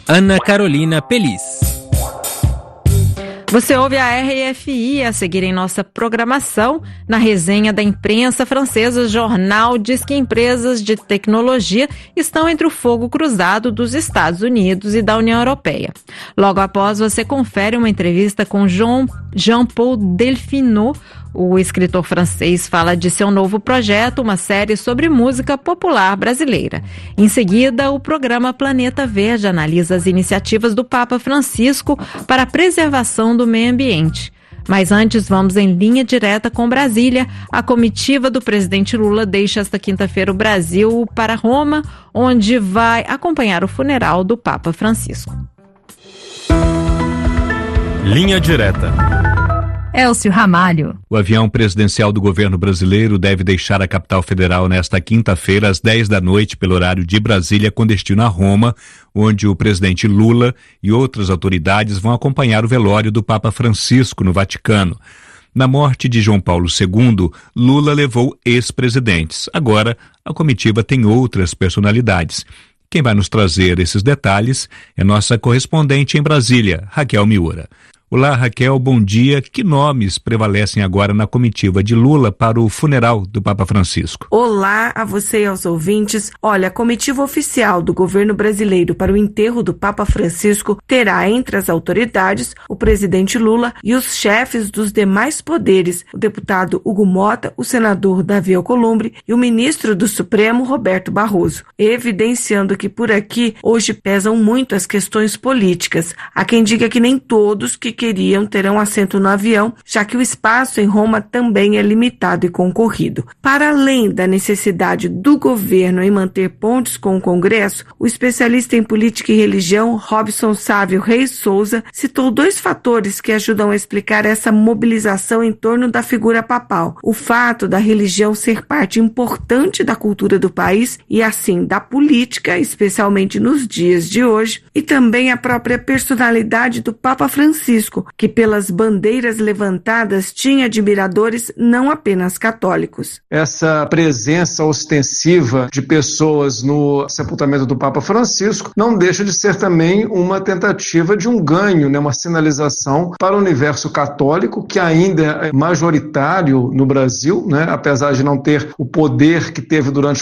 Ana Carolina Pelis. Você ouve a RFI a seguir em nossa programação. Na resenha da imprensa francesa, o jornal diz que empresas de tecnologia estão entre o fogo cruzado dos Estados Unidos e da União Europeia. Logo após, você confere uma entrevista com Jean-Paul Delfinot. O escritor francês fala de seu novo projeto, uma série sobre música popular brasileira. Em seguida, o programa Planeta Verde analisa as iniciativas do Papa Francisco para a preservação do meio ambiente. Mas antes, vamos em linha direta com Brasília. A comitiva do presidente Lula deixa esta quinta-feira o Brasil para Roma, onde vai acompanhar o funeral do Papa Francisco. Linha direta. Elcio Ramalho. O avião presidencial do governo brasileiro deve deixar a capital federal nesta quinta-feira às 10 da noite pelo horário de Brasília, com destino a Roma, onde o presidente Lula e outras autoridades vão acompanhar o velório do Papa Francisco no Vaticano. Na morte de João Paulo II, Lula levou ex-presidentes. Agora, a comitiva tem outras personalidades. Quem vai nos trazer esses detalhes é nossa correspondente em Brasília, Raquel Miura. Olá, Raquel, bom dia. Que nomes prevalecem agora na comitiva de Lula para o funeral do Papa Francisco? Olá a você e aos ouvintes. Olha, a comitiva oficial do governo brasileiro para o enterro do Papa Francisco terá entre as autoridades o presidente Lula e os chefes dos demais poderes, o deputado Hugo Mota, o senador Davi Alcolumbre e o ministro do Supremo, Roberto Barroso, evidenciando que por aqui hoje pesam muito as questões políticas. Há quem diga que nem todos que queriam terão assento no avião, já que o espaço em Roma também é limitado e concorrido. Para além da necessidade do governo em manter pontes com o Congresso, o especialista em política e religião, Robson Sávio Reis Souza, citou dois fatores que ajudam a explicar essa mobilização em torno da figura papal. O fato da religião ser parte importante da cultura do país e, assim, da política, especialmente nos dias de hoje, e também a própria personalidade do Papa Francisco, que pelas bandeiras levantadas tinha admiradores não apenas católicos. Essa presença ostensiva de pessoas no sepultamento do Papa Francisco não deixa de ser também uma tentativa de um ganho, uma sinalização para o universo católico, que ainda é majoritário no Brasil, apesar de não ter o poder que teve durante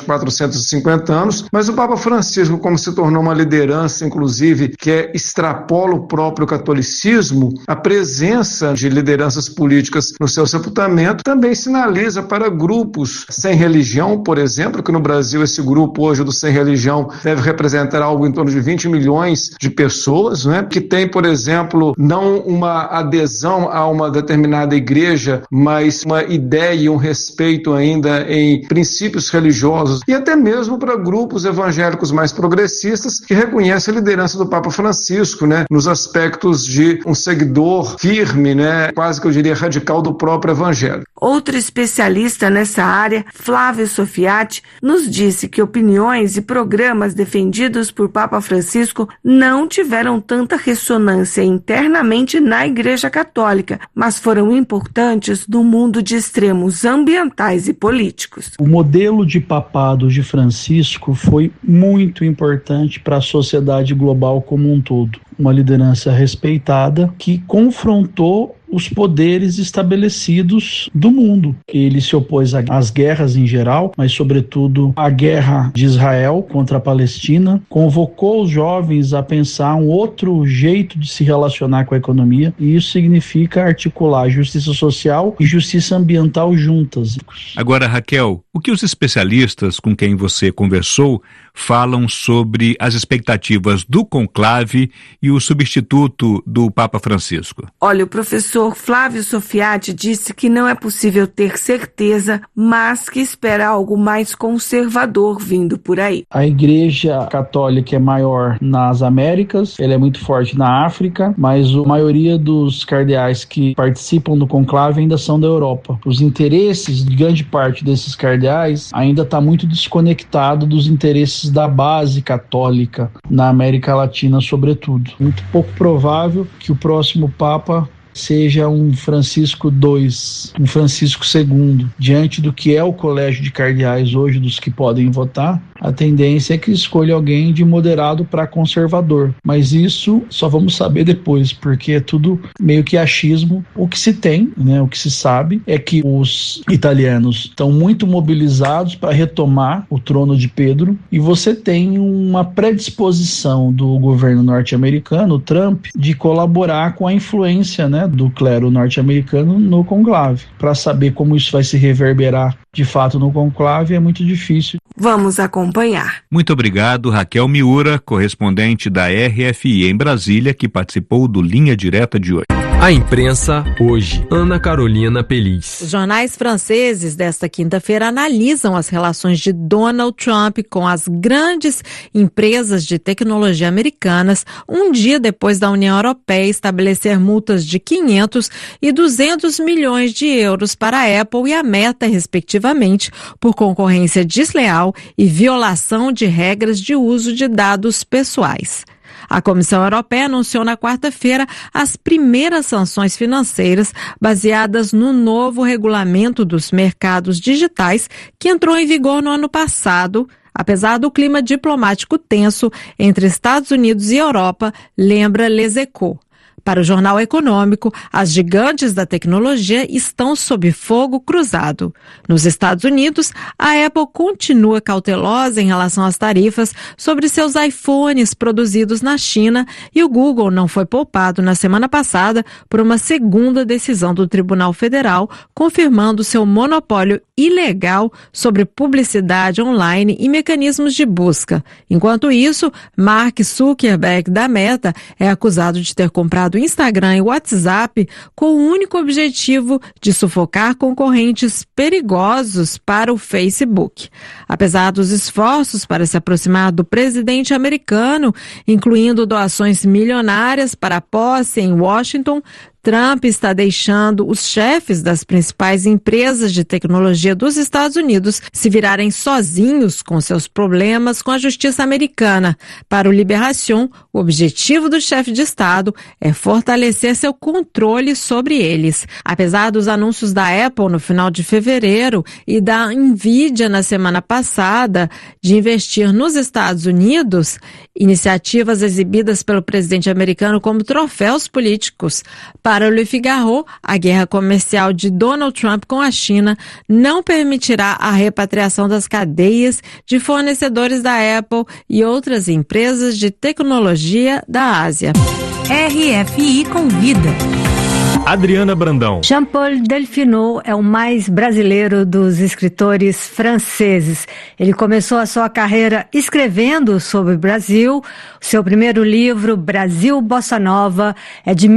450 anos, mas o Papa Francisco, como se tornou uma liderança, inclusive, que extrapola o próprio catolicismo, a presença de lideranças políticas no seu sepultamento também sinaliza para grupos sem religião, por exemplo, que no Brasil esse grupo hoje do sem religião deve representar algo em torno de 20 milhões de pessoas, que tem, por exemplo, não uma adesão a uma determinada igreja, mas uma ideia e um respeito ainda em princípios religiosos, e até mesmo para grupos evangélicos mais progressistas que reconhecem a liderança do Papa Francisco, nos aspectos de um seguidor firme, quase que eu diria radical do próprio evangelho. Outro especialista nessa área, Flávio Sofiati, nos disse que opiniões e programas defendidos por Papa Francisco não tiveram tanta ressonância internamente na Igreja Católica, mas foram importantes no mundo de extremos ambientais e políticos. O modelo de papado de Francisco foi muito importante para a sociedade global como um todo. Uma liderança respeitada que confrontou os poderes estabelecidos do mundo. Ele se opôs às guerras em geral, mas sobretudo à guerra de Israel contra a Palestina, convocou os jovens a pensar um outro jeito de se relacionar com a economia, e isso significa articular justiça social e justiça ambiental juntas. Agora, Raquel, o que os especialistas com quem você conversou falam sobre as expectativas do conclave e o substituto do Papa Francisco? Olha, o professor Flávio Sofiati disse que não é possível ter certeza, mas que espera algo mais conservador vindo por aí. A Igreja Católica é maior nas Américas, ela é muito forte na África, mas a maioria dos cardeais que participam do conclave ainda são da Europa. Os interesses de grande parte desses cardeais ainda está muito desconectado dos interesses da base católica na América Latina, sobretudo. Muito pouco provável que o próximo Papa seja um Francisco II, um Francisco II, diante do que é o colégio de cardeais hoje, dos que podem votar, a tendência é que escolha alguém de moderado para conservador. Mas isso só vamos saber depois, porque é tudo meio que achismo. O que se tem, né, o que se sabe, é que os italianos estão muito mobilizados para retomar o trono de Pedro, e você tem uma predisposição do governo norte-americano, o Trump, de colaborar com a influência, né, do clero norte-americano no conclave. Para saber como isso vai se reverberar de fato no conclave é muito difícil. Vamos acompanhar. Muito obrigado, Raquel Miura, correspondente da RFI em Brasília, que participou do Linha Direta de hoje. A imprensa hoje. Ana Carolina Pelis. Os jornais franceses desta quinta-feira analisam as relações de Donald Trump com as grandes empresas de tecnologia americanas, um dia depois da União Europeia estabelecer multas de 500 e 200 milhões de euros para a Apple e a Meta, respectivamente, por concorrência desleal e violação de regras de uso de dados pessoais. A Comissão Europeia anunciou na quarta-feira as primeiras sanções financeiras baseadas no novo regulamento dos mercados digitais que entrou em vigor no ano passado, apesar do clima diplomático tenso entre Estados Unidos e Europa, lembra Les Echos. Para o Jornal Econômico, as gigantes da tecnologia estão sob fogo cruzado. Nos Estados Unidos, a Apple continua cautelosa em relação às tarifas sobre seus iPhones produzidos na China e o Google não foi poupado na semana passada por uma segunda decisão do Tribunal Federal, confirmando seu monopólio ilegal sobre publicidade online e mecanismos de busca. Enquanto isso, Mark Zuckerberg, da Meta, é acusado de ter comprado Instagram e WhatsApp com o único objetivo de sufocar concorrentes perigosos para o Facebook. Apesar dos esforços para se aproximar do presidente americano, incluindo doações milionárias para a posse em Washington, Trump está deixando os chefes das principais empresas de tecnologia dos Estados Unidos se virarem sozinhos com seus problemas com a justiça americana. Para o Libération, o objetivo do chefe de Estado é fortalecer seu controle sobre eles. Apesar dos anúncios da Apple no final de fevereiro e da Nvidia na semana passada de investir nos Estados Unidos, iniciativas exibidas pelo presidente americano como troféus políticos. Para o Le Figaro, a guerra comercial de Donald Trump com a China não permitirá a repatriação das cadeias de fornecedores da Apple e outras empresas de tecnologia da Ásia. RFI Convida. Adriana Brandão. Jean-Paul Delfinot é o mais brasileiro dos escritores franceses. Ele começou a sua carreira escrevendo sobre o Brasil. Seu primeiro livro, Brasil Bossa Nova, é de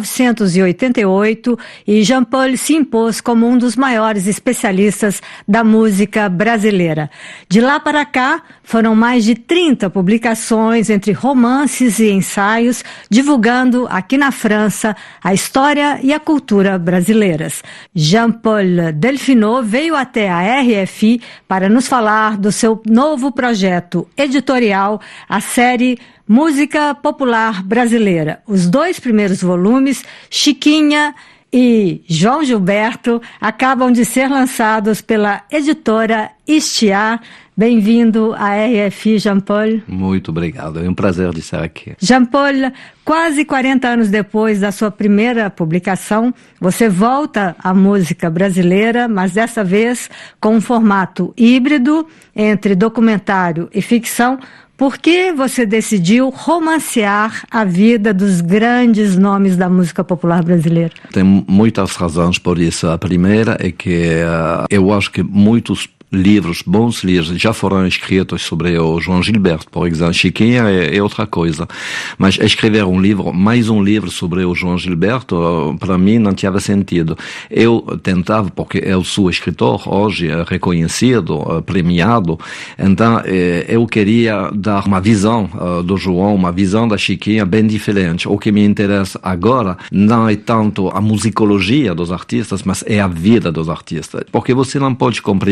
1988 e Jean-Paul se impôs como um dos maiores especialistas da música brasileira. De lá para cá, foram mais de 30 publicações entre romances e ensaios, divulgando aqui na França a história e a cultura brasileiras. Jean-Paul Delfinot veio até a RFI para nos falar do seu novo projeto editorial, a série Música Popular Brasileira. Os 2 primeiros volumes, Chiquinha e João Gilberto, acabam de ser lançados pela editora Istiar. Bem-vindo à RFI, Jean-Paul. Muito obrigado, é um prazer de estar aqui. Jean-Paul, quase 40 anos depois da sua primeira publicação, você volta à música brasileira, mas dessa vez com um formato híbrido entre documentário e ficção. Por que você decidiu romancear a vida dos grandes nomes da música popular brasileira? Tem muitas razões por isso. A primeira é que eu acho que muitos livros, bons livros, já foram escritos sobre o João Gilberto, por exemplo. Chiquinha é outra coisa. Mas escrever um livro, mais um livro sobre o João Gilberto, para mim não tinha sentido. Eu tentava, porque eu sou escritor hoje, reconhecido, premiado, então eu queria dar uma visão do João, uma visão da Chiquinha bem diferente. O que me interessa agora não é tanto a musicologia dos artistas, mas é a vida dos artistas. Porque você não pode compreender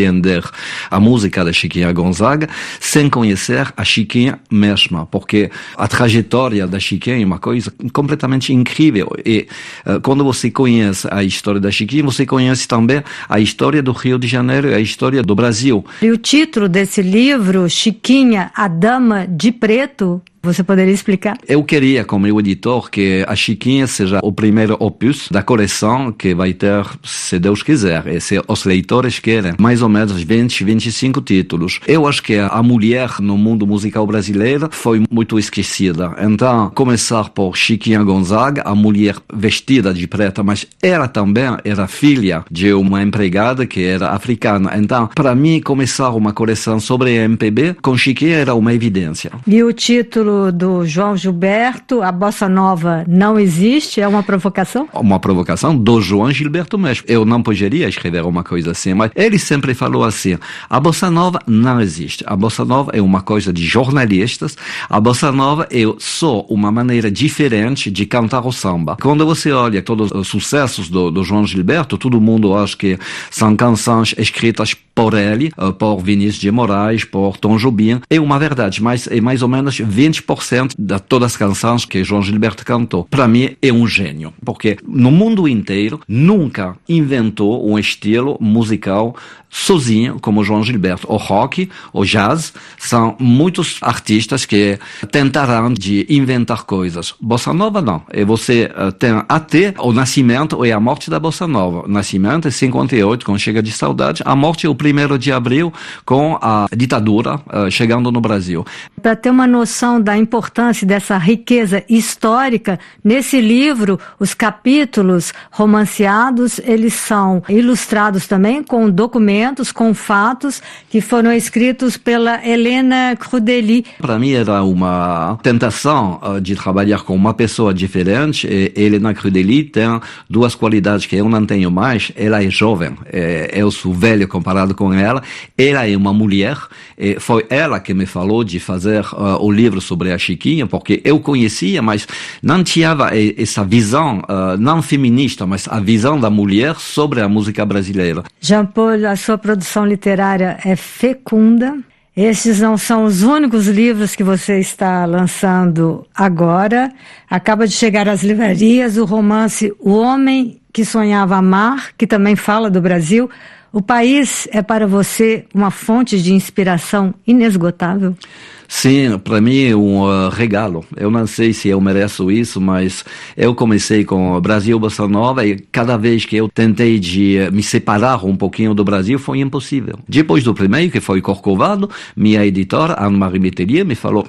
a música da Chiquinha Gonzaga sem conhecer a Chiquinha mesma, porque a trajetória da Chiquinha é uma coisa completamente incrível. E quando você conhece a história da Chiquinha, você conhece também a história do Rio de Janeiro e a história do Brasil. E o título desse livro, Chiquinha, a Dama de Preto, você poderia explicar? Eu queria, como editor, que a Chiquinha seja o primeiro opus da coleção que vai ter, se Deus quiser, e se os leitores querem, mais ou menos 20, 25 títulos. Eu acho que a mulher no mundo musical brasileiro foi muito esquecida. Então, começar por Chiquinha Gonzaga, a mulher vestida de preta, mas ela também era filha de uma empregada que era africana. Então, para mim, começar uma coleção sobre MPB com Chiquinha era uma evidência. E o título do João Gilberto, a Bossa Nova não existe, é uma provocação? Uma provocação do João Gilberto mesmo. Eu não poderia escrever uma coisa assim, mas ele sempre falou assim, a Bossa Nova não existe. A Bossa Nova é uma coisa de jornalistas, a Bossa Nova é só uma maneira diferente de cantar o samba. Quando você olha todos os sucessos do João Gilberto, todo mundo acha que são canções escritas por ele, por Vinícius de Moraes, por Tom Jobim. É uma verdade, mas é mais ou menos 20% de todas as canções que João Gilberto cantou. Para mim, é um gênio, porque no mundo inteiro nunca inventou um estilo musical sozinho como João Gilberto. O rock, o jazz, são muitos artistas que tentarão de inventar coisas. Bossa Nova não. E você tem até o nascimento e a morte da Bossa Nova. O nascimento é 58, com Chega de Saudade. A morte é o 1º de abril, com a ditadura chegando no Brasil. Para ter uma noção da importância dessa riqueza histórica, nesse livro, os capítulos romanceados, eles são ilustrados também com documentos, com fatos que foram escritos pela Helena Crudeli. Para mim era uma tentação de trabalhar com uma pessoa diferente. E Helena Crudeli tem duas qualidades que eu não tenho mais. Ela é jovem, eu sou velho comparado com ela. Ela é uma mulher, e foi ela que me falou de fazer o livro sobre a Chiquinha, porque eu conhecia, mas não tinha essa visão, não feminista, mas a visão da mulher sobre a música brasileira. Jean-Paul, a sua produção literária é fecunda. Esses não são os únicos livros que você está lançando agora. Acaba de chegar às livrarias o romance O Homem que Sonhava Amar, que também fala do Brasil. O país é para você uma fonte de inspiração inesgotável? Sim, para mim é um regalo. Eu não sei se eu mereço isso, mas eu comecei com Brasil Bossa Nova e cada vez que eu tentei de me separar um pouquinho do Brasil foi impossível. Depois do primeiro, que foi Corcovado, minha editora, Anne-Marie Metelier, me falou,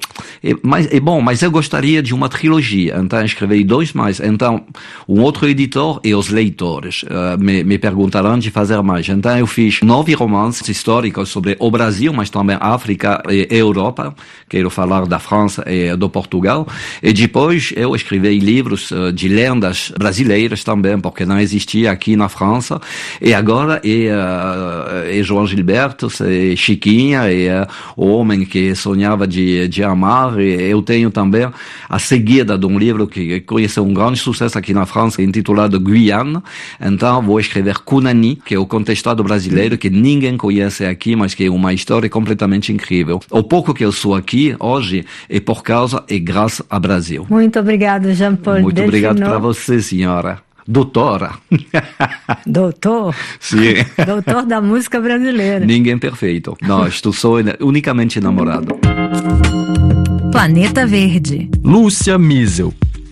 mas eu gostaria de uma trilogia. Então escrevi 2 mais. Então um outro editor e os leitores me perguntaram de fazer mais. Então eu fiz 9 romances históricos sobre o Brasil, mas também África e Europa. Quero falar da França e do Portugal. E depois eu escrevi livros de lendas brasileiras também, porque não existia aqui na França. E agora é João Gilberto, é Chiquinha, é o homem que sonhava de amar. E eu tenho também a seguida de um livro que conheceu um grande sucesso aqui na França, intitulado Guyane. Então vou escrever Cunani, que é o contestado brasileiro que ninguém conhece aqui, mas que é uma história completamente incrível. O pouco que eu sou aqui hoje é por causa e graças ao Brasil. Muito obrigado, Jean-Paul. Muito obrigado para você, senhora. Doutora. Doutor? Sim. Doutor da música brasileira. Ninguém perfeito. Não, estou só unicamente namorado. Planeta Verde. Lúcia Miesel.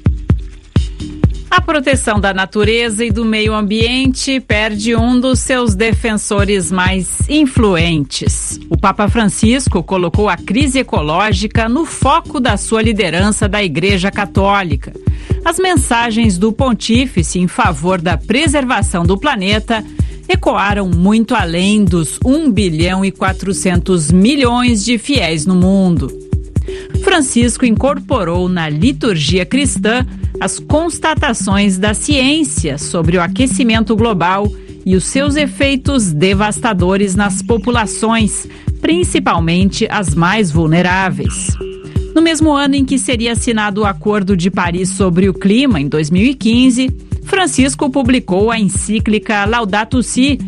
A proteção da natureza e do meio ambiente perde um dos seus defensores mais influentes. O Papa Francisco colocou a crise ecológica no foco da sua liderança da Igreja Católica. As mensagens do pontífice em favor da preservação do planeta ecoaram muito além dos 1 bilhão e 400 milhões de fiéis no mundo. Francisco incorporou na liturgia cristã as constatações da ciência sobre o aquecimento global e os seus efeitos devastadores nas populações, principalmente as mais vulneráveis. No mesmo ano em que seria assinado o Acordo de Paris sobre o Clima, em 2015, Francisco publicou a encíclica Laudato Si,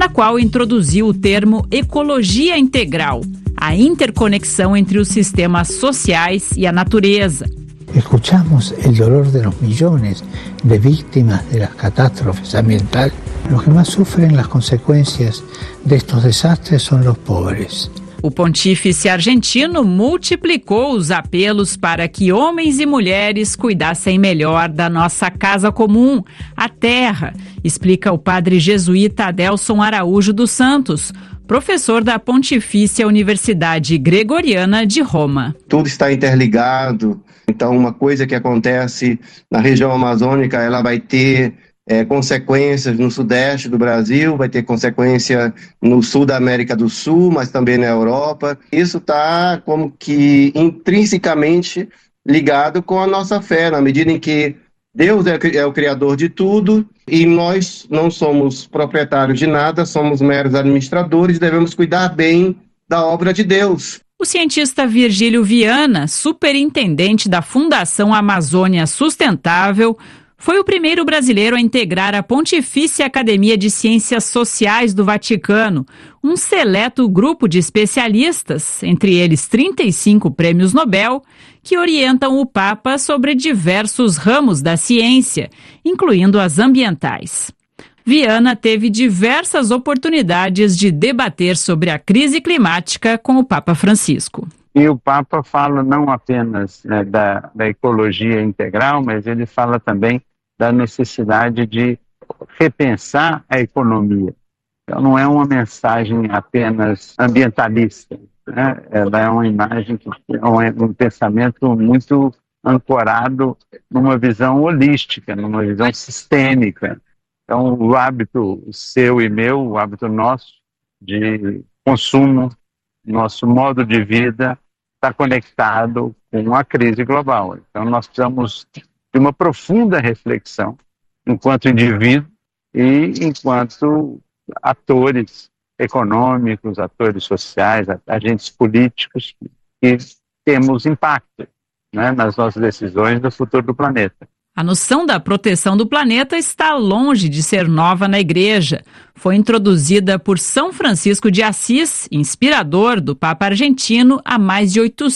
na qual introduziu o termo ecologia integral, a interconexão entre os sistemas sociais e a natureza. Escuchamos el dolor de los millones de víctimas de las catástrofes ambientales. Los que más sufren las consecuencias de estos desastres son los pobres. O pontífice argentino multiplicou os apelos para que homens e mulheres cuidassem melhor da nossa casa comum, a terra, explica o padre jesuíta Adelson Araújo dos Santos, professor da Pontifícia Universidade Gregoriana de Roma. Tudo está interligado, então uma coisa que acontece na região amazônica, ela vai ter consequências no sudeste do Brasil, vai ter consequência no sul da América do Sul, mas também na Europa. Isso está como que intrinsecamente ligado com a nossa fé, na medida em que Deus é o criador de tudo e nós não somos proprietários de nada, somos meros administradores, devemos cuidar bem da obra de Deus. O cientista Virgílio Viana, superintendente da Fundação Amazônia Sustentável, foi o primeiro brasileiro a integrar a Pontifícia Academia de Ciências Sociais do Vaticano, um seleto grupo de especialistas, entre eles 35 prêmios Nobel, que orientam o Papa sobre diversos ramos da ciência, incluindo as ambientais. Viana teve diversas oportunidades de debater sobre a crise climática com o Papa Francisco. E o Papa fala não apenas da ecologia integral, mas ele fala também da necessidade de repensar a economia. Então não é uma mensagem apenas ambientalista, né? Ela é uma imagem, um pensamento muito ancorado numa visão holística, numa visão sistêmica. Então o hábito seu e meu, o hábito nosso de consumo, nosso modo de vida está conectado com a crise global. Então nós precisamos de uma profunda reflexão enquanto indivíduo e enquanto atores econômicos, atores sociais, agentes políticos que temos impacto, né, nas nossas decisões do futuro do planeta. A noção da proteção do planeta está longe de ser nova na Igreja. Foi introduzida por São Francisco de Assis, inspirador do Papa argentino, há mais de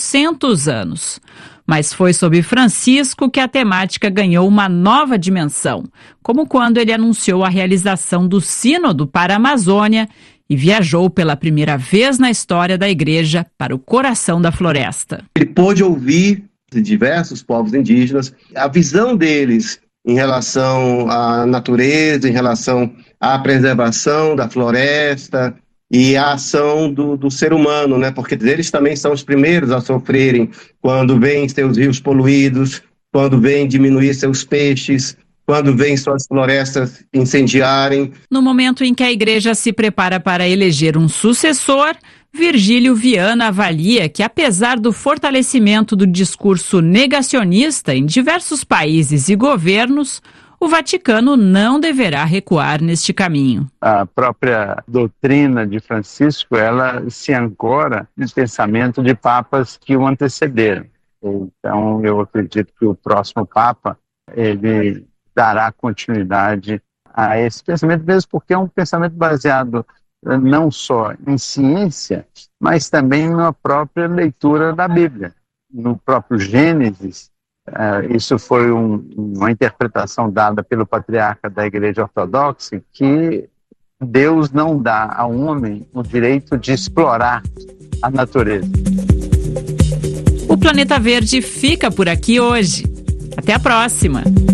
800 anos. Mas foi sob Francisco que a temática ganhou uma nova dimensão, como quando ele anunciou a realização do Sínodo para a Amazônia e viajou pela primeira vez na história da Igreja para o coração da floresta. Ele pôde ouvir de diversos povos indígenas, a visão deles em relação à natureza, em relação à preservação da floresta e a ação do ser humano, né? Porque eles também são os primeiros a sofrerem quando veem seus rios poluídos, quando veem diminuir seus peixes, quando veem suas florestas incendiarem. No momento em que a Igreja se prepara para eleger um sucessor, Virgílio Viana avalia que, apesar do fortalecimento do discurso negacionista em diversos países e governos, o Vaticano não deverá recuar neste caminho. A própria doutrina de Francisco, ela se ancora no pensamento de papas que o antecederam. Então, eu acredito que o próximo papa, ele dará continuidade a esse pensamento, mesmo porque é um pensamento baseado não só em ciência, mas também na própria leitura da Bíblia. No próprio Gênesis, isso foi uma interpretação dada pelo patriarca da Igreja Ortodoxa, que Deus não dá ao homem o direito de explorar a natureza. O Planeta Verde fica por aqui hoje. Até a próxima!